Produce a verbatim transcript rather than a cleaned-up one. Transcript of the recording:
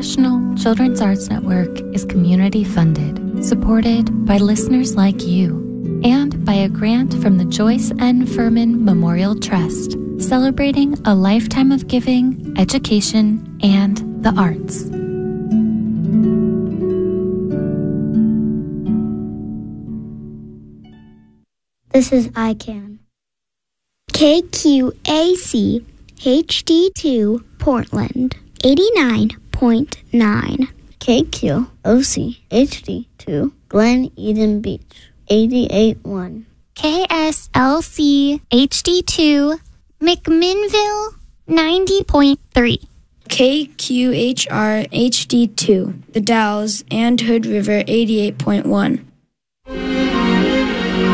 National Children's Arts Network is community funded, supported by listeners like you, and by a grant from the Joyce N. Furman Memorial Trust, celebrating a lifetime of giving, education, and the arts. This is I CAN. K Q A C H D two Portland, eighty-nine point nine. K Q O C H D two Glen Eden Beach, eighty-eight point one. K S L C H D two McMinnville, ninety point three. K Q H R H D two The Dalles and Hood River, eighty-eight point one.